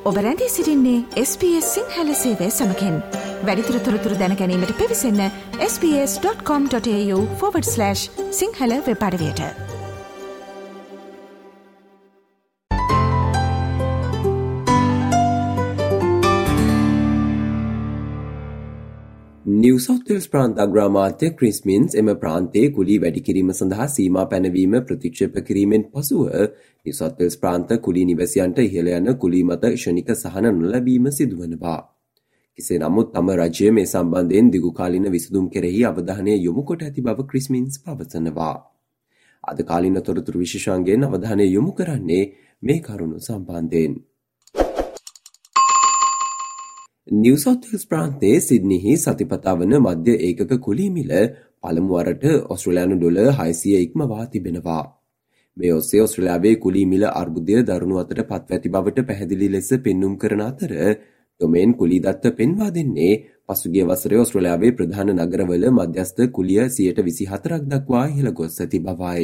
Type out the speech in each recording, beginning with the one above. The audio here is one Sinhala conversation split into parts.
ඔබ රැඳී සිටින්නේ SBS සිංහල සේවය සමකෙන්. වැඩිදුර තොරතුරු දැන ගැනීමට පිවිසන්න sbs.com.au/සිංහල වෙබ් අඩවියට. නිව් සවුත් වේල්ස් ප්‍රාන්ත අග්‍රාමාත්‍ය ක්‍රිස් මින්ස් එම ප්‍රාන්තයේ කුලී වැඩි කිරීම සඳහා සීමා පැනවීම ප්‍රතික්ෂේප කිරීමෙන් පසුව නිව් සවුත් වේල්ස් ප්‍රාන්ත කුලී නිවැසියන්ට ඉහළ යන කුලී මත ක්ෂණික සහන නොලැබීම සිදුවනවා. කෙසේ නමුත් තම රජය මේ සම්බන්ධයෙන් දිගුකාලීන විසඳුම් කෙරෙහි අවධානය යොමු කොට ඇති බව ක්‍රිස් මින්ස් පවසනවා. අද කාලීන තොරතුරු විශේෂාංගයෙන් අවධානය යොමු කරන්නේ මේ කරුණු සම්බන්ධයෙන්. නිව් සවුත් වේල්ස් ප්‍රාන්තයේ සිඩ්නිහි සතිපතා වන මධ්‍ය ඒකක කුලී මිල පළමු වරට ඔස්ට්‍රේලියානු ඩොලර් 600 ඉක්මවා තිබෙනවා. මේ ඔස්සේ ඔස්ට්‍රේලියාවේ කුලී මිල අර්බුදය දරුණු අතට පත්ව ඇති බවට පැහැදිලි ලෙස පෙන්눔 කරන අතර ඩොමේන් කුලී දත්ත පෙන්වා දෙන්නේ පසුගිය වසරේ ඔස්ට්‍රේලියාවේ ප්‍රධාන නගරවල මධ්‍යස්ථ කුලිය 24% දක්වා ඉහළ ගොස් ඇති බවයි.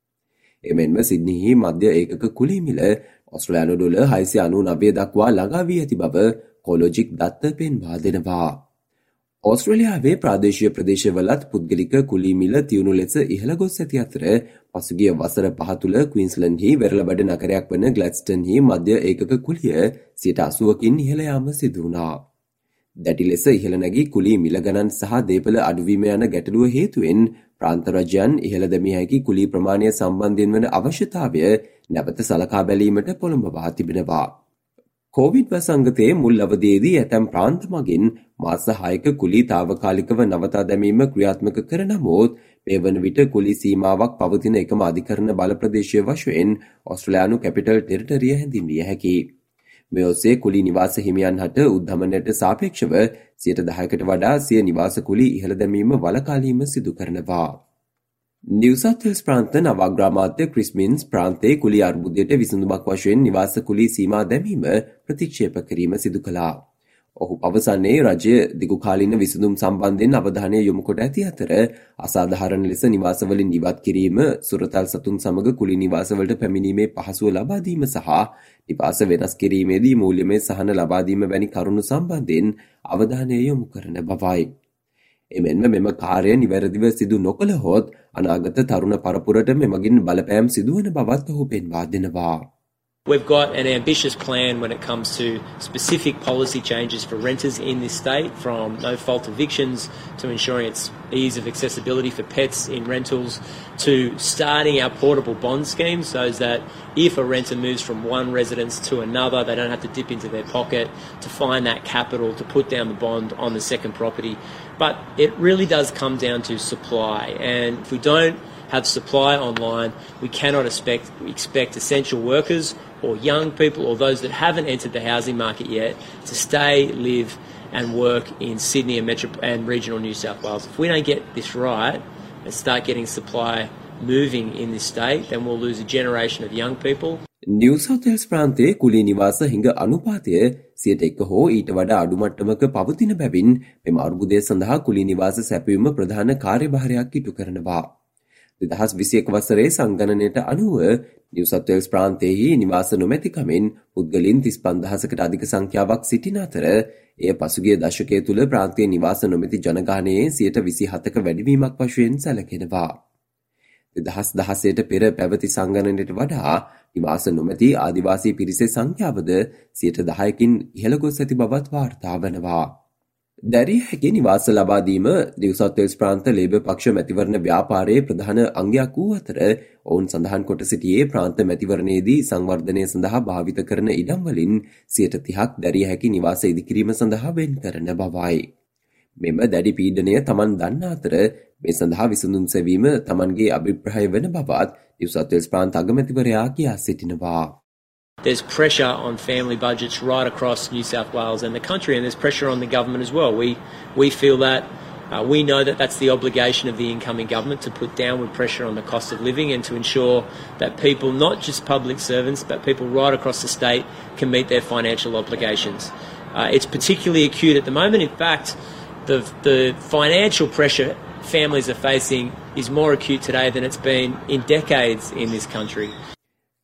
එමෙන්ම සිඩ්නිහි මධ්‍ය ඒකක කුලී මිල ඔස්ට්‍රේලියානු ඩොලර් 699 දක්වා ළඟා වී ඇති බව කොලොජික් දත්ත පෙන්වා දෙනවා. ඔස්ට්‍රේලියාවේ ප්‍රාදේශීය ප්‍රදේශවලත් පුද්ගලික කුලී මිල තියුණු ලෙස ඉහළ ගොස් ඇති අතර පසුගිය වසර 5 තුළ ක්වීන්ස්ලන්ඩ්හි වෙරළබඩ නගරයක් වන ග්ලැඩ්ස්ටන්හි මධ්‍ය ඒකක කුලිය 80%කින් ඉහළ යාම සිදු වුණා. දැඩි ලෙස ඉහළ නැගී කුලී මිල ගණන් සහ දේපල අඩුවීම යන ගැටලුව හේතුවෙන් ප්‍රාන්ත රජයන් ඉහළ දැමිය හැකි කුලී ප්‍රමාණය සම්බන්ධයෙන් වන අවශ්‍යතාවය නැවත සලකා බැලීමට පොළඹවා තිබෙනවා. කොවිඩ් වසංගතයේ මුල් අවධියේදී ඇතැම් ප්‍රාන්ත මගින් මාස 6ක කුලී తాවකාලිකව නවතා දැමීම ක්‍රියාත්මක කර නමුත් මේ වන විට කුලී සීමාවක් පවතින එකම අධිකරණ බල ප්‍රදේශය වශයෙන් ඔස්ට්‍රේලියානු කැපිටල් ටෙරිටරිය හැඳින්විය හැකියි. මේ ඔස්සේ කුලී නිවාස හිමියන් හට උද්ධමනයට සාපේක්ෂව 10%කට වඩා සිය නිවාස කුලී ඉහළ දැමීම වළකාලීම සිදු කරනවා. නිව් සවුත් වේල්ස් ප්‍රාන්ත නව අග්‍රාමාත්‍ය ක්‍රිස් මින්ස් ප්‍රාන්තයේ කුලී අර්බුදයට විසඳුමක් වශයෙන් නිවාස කුලී සීමා දැමීම ප්‍රතික්ෂේප කිරීම සිදු කළා. ඔහු පවසන්නේ රජය දිගුකාලීන විසඳුම් සම්බන්ධයෙන් අවධානය යොමු කොට ඇති අතර අසාධාරණ ලෙස නිවාසවලින් ඉවත් කිරීම, සුරතල් සතුන් සමග කුලී නිවාසවලට පැමිණීමේ පහසුව ලබා දීම සහ නිවාස වෙනස් කිරීමේදී මූල්‍යමය සහන ලබා දීම වැනි කරුණු සම්බන්ධයෙන් අවධානය යොමු කරන බවයි. එමෙන්ම මෙම කාර්ය නිවැරදිව සිදු නොකළහොත් අනාගත තරුණ පරපුරට මෙමගින් බලපෑම් සිදුවන බවත් ඔහු පෙන්වා දෙනවා. We've got an ambitious plan when it comes to specific policy changes for renters in this state, from no-fault evictions to ensuring its ease of accessibility for pets in rentals, to starting our portable bond scheme so that if a renter moves from one residence to another, they don't have to dip into their pocket to find that capital to put down the bond on the second property. But it really does come down to supply, and if we don't have supply online, we cannot expect essential workers or young people or those that haven't entered the housing market yet to stay, live and work in Sydney and regional New South Wales. If we don't get this right and start getting supply moving in this state, then we'll lose a generation of young people. New South Wales ප්‍රාන්තයේ කුලී නිවාස හිඟ අනුපාතය 100% හෝ ඊට වඩා අඩු මට්ටමක පවතින බැවින් මෙම අර්බුදය සඳහා කුලී නිවාස සැපයීම ප්‍රධාන කාර්යභාරයක් ඉටු කරනවා. 2021 වසරේ සංගණනයට අනුව නිව් සවුත් වේල්ස් ප්‍රාන්තයේ නිවාස නොමැතිකමෙන් පුද්ගලයන් 35000කට අධික සංඛ්‍යාවක් සිටින අතර එය පසුගිය දශකය තුළ ප්‍රාන්තීය නිවාස නොමැති ජනගහනයේ 27%ක වැඩිවීමක් වශයෙන් සැලකෙනවා. 2016ට පෙර පැවති සංගණනයට වඩා නිවාස නොමැති ආදිවාසී පිරිසේ සංඛ්‍යාවද 10%කින් ඉහළ ගොස් ඇති බවත් වාර්තා වනවා. දැරිය හැකි නිවාස ලබා දීම නිව් සවුත් වේල්ස් ප්‍රාන්ත ලේබර් පක්ෂ මැතිවරණ ව්‍යාපාරයේ ප්‍රධාන අංගයක් වූ අතර ඔවුන් සඳහන් කොට සිටියේ ප්‍රාන්ත මැතිවරණයේදී සංවර්ධනය සඳහා භාවිත කරන ඉඩම් වලින් 30%ක් දැරිය හැකි නිවාස ඉදිකිරීම සඳහා වෙන් කරන බවයි. මෙම දැඩි පීඩනය තමන් දන්න අතර මේ සඳහා විසඳුම් සෙවීම තමන්ගේ අභිප්‍රාය වන බවත් නිව් සවුත් වේල්ස් ප්‍රාන්ත අගමැතිවරයා කියා සිටිනවා. There's pressure on family budgets right across New South Wales and the country, and there's pressure on the government as well. We feel that we know that that's the obligation of the incoming government to put downward pressure on the cost of living and to ensure that people, not just public servants, but people right across the state can meet their financial obligations. It's particularly acute at the moment. In fact, the financial pressure families are facing is more acute today than it's been in decades in this country.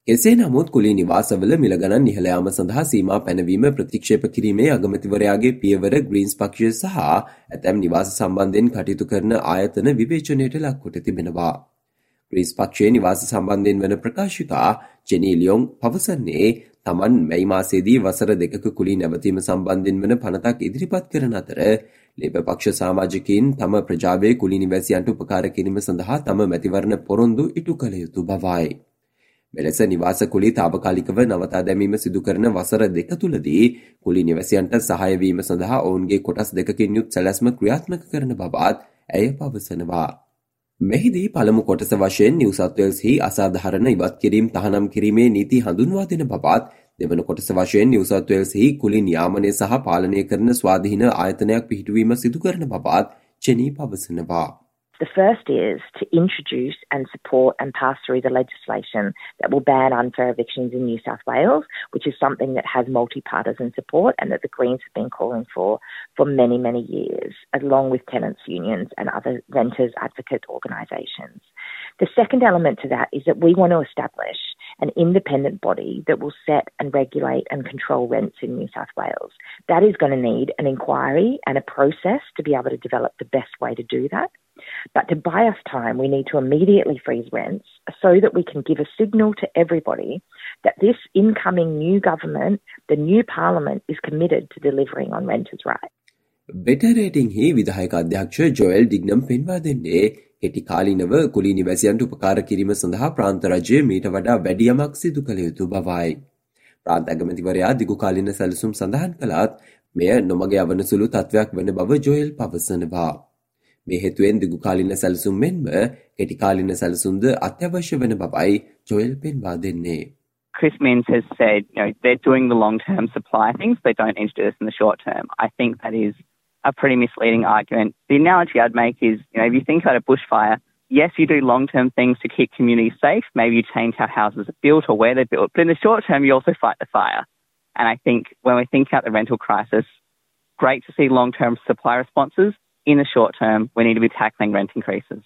එසේ නමුත් කුලී නිවාසවල මිල ගණන් ඉහළ යාම සඳහා සීමා පැනවීම ප්‍රතික්ෂේප කිරීමේ අගමැතිවරයාගේ පියවර ග්‍රීන්ස් පක්ෂය සහ ඇතැම් නිවාස සම්බන්ධයෙන් කටයුතු කරන ආයතන විවේචනයට ලක්කොට තිබෙනවා. ග්‍රීන්ස් පක්ෂයේ නිවාස සම්බන්ධයෙන් වන ප්‍රකාශිකා ජෙනී ලියොන් පවසන්නේ තමන් මැයි මාසයේදී වසර 2ක කුලී නැවතීම සම්බන්ධයෙන් වන පනතක් ඉදිරිපත් කරන අතර ලේබර් පක්ෂ සමාජිකයින් තම ප්‍රජාවේ කුලී නිවාසියන්ට උපකාර කිරීම සඳහා තම මැතිවරණ පොරොන්දු ඉටු කළ යුතු බවයි. මෙලෙස නිවාස කුලී තාවකාලිකව නවතා දැමීම සිදු කරන වසර 2 තුලදී කුලී නිවාසියන්ට සහාය වීම සඳහා ඔවුන්ගේ කොටස් දෙකකින් යුත් සැලැස්ම ක්‍රියාත්මක කරන බවත් ඇය පවසනවා. මෙහිදී පළමු කොටස වශයෙන් නිව් සවුත් වේල්ස්හි අසාධාරණ ඉවත් කිරීම තහනම් කිරීමේ නීති හඳුන්වා දෙන බවත් දෙවන කොටස වශයෙන් නිව් සවුත් වේල්ස්හි කුලී නියාමනය සහ පාලනය කරන ස්වාධීන ආයතනයක් පිහිටුවීම සිදු කරන බවත් චෙනී පවසනවා. The first is to introduce and support and pass through the legislation that will ban unfair evictions in New South Wales, which is something that has multi-partisan support and that the Greens have been calling for many, many years, along with tenants' unions and other renters' advocate organisations. The second element to that is that we want to establish an independent body that will set and regulate and control rents in New South Wales. That is going to need an inquiry and a process to be able to develop the best way to do that. But to buy us time, we need to immediately freeze rents so that we can give a signal to everybody that this incoming new government, the new parliament, is committed to delivering on renters' rights. Better rating hi විධායක අධ්‍යක්ෂ ජොයල් ඩිග්නම් පෙන්වා දෙන්නේ කෙටි කාලීනව කුලී නිවාසියන්ට උපකාර කිරීම සඳහා ප්‍රාන්ත රජය මීට වඩා වැඩි යමක් සිදු කළ යුතු බවයි. ප්‍රාන්ත අගමැතිවරයා දිගු කාලීන සැලසුම් සඳහන් කළත් මෙය නොමග යවන සුළු තත්ත්වයක් වන බව ජොයල් පවසනවා. මේ හේතුවෙන් දිගු කාලීන සැලසුම් මෙන්ම කෙටි කාලීන සැලසුම්ද අත්‍යවශ්‍ය වන බවයි ජොයල් පෙන්වා දෙන්නේ. Chris Minns has said, they're doing the long-term supply things, they don't need to do this in the short term. I think that is a pretty misleading argument. The analogy I'd make is, if you think about a bushfire, yes, you do long-term things to keep communities safe. Maybe you change how houses are built or where they're built. But in the short term, you also fight the fire. And I think when we think about the rental crisis, great to see long-term supply responses. In the short term, we need to be tackling rent increases.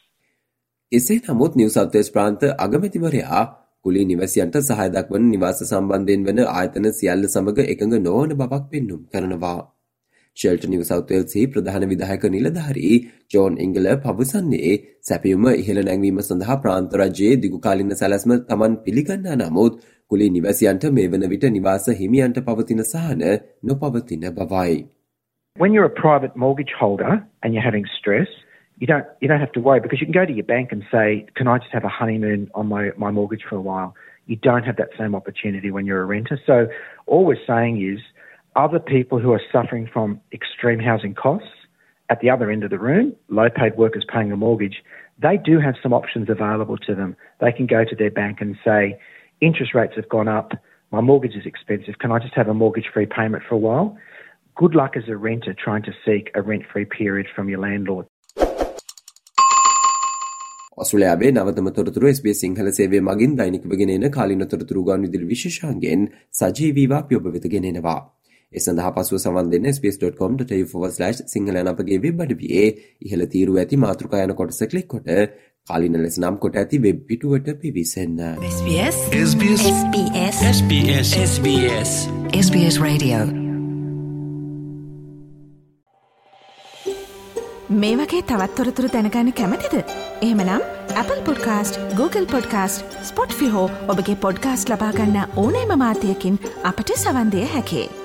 එසේ නමුත් නිව් සවුත් වේල්ස් ප්‍රාන්ත අගමැතිවරයා කුලී නිවාසියන්ට සහාය දක්වන නිවාස සම්බන්ධයෙන් වන ආයතන සියල්ල සමග එකඟ නොවන බවක් පෙන්නුම් කරනවා. ෂෙල්ටර් නිව් සවුත් වේල්ස්හි ප්‍රධාන විධායක නිලධාරී ජෝන් ඉංගල පවසන්නේ සැපයුම ඉහළ නැංවීම සඳහා ප්‍රාන්ත රජයේ දිගු කාලීන සැලැස්ම තමන් පිළිගන්නා නමුත් කුලී නිවාසියන්ට මේ වන විට නිවාස හිමියන්ට පවතින සහන නොපවතින බවයි. When you're a private mortgage holder and you're having stress, you don't have to worry because you can go to your bank and say, can I just have a honeymoon on my mortgage for a while? You don't have that same opportunity when you're a renter. So all we're saying is other people who are suffering from extreme housing costs at the other end of the room, low-paid workers paying a mortgage, they do have some options available to them. They can go to their bank and say, interest rates have gone up, my mortgage is expensive, can I just have a mortgage-free payment for a while? Good luck as a renter trying to seek a rent-free period from your landlord. ඔස්ට්‍රේලියාවේ නවතම තොරතුරු SBS සිංහල සේවය මගින් දෛනිකව ගෙන එන කාලින තොරතුරු ගාන විදුලි විශේෂාංගයෙන් සජීවීව අපි ඔබ වෙත ගෙන එනවා. ඒ සඳහා පසුව සවන් දෙන්න sbs.com.au/සිංහල යන අපගේ වෙබ් අඩවියේ ඉහළ තීරුව ඇති මාතෘකා යන කොටස ක්ලික් කොට කාලින ලෙස නම් කොට ඇති වෙබ් පිටුවට පිවිසෙන්න. SBS SBS SBS SBS SBS SBS Radio මේ වගේ තවත් තොරතුරු දැනගන්න කැමතිද? එහෙමනම් Apple Podcast, Google Podcast, Spotify හෝ ඔබගේ පොඩ්කාස්ට් ලබා ගන්න ඕනෑම මාධ්‍යයකින් අපට සවන් දෙන්න හැකියි.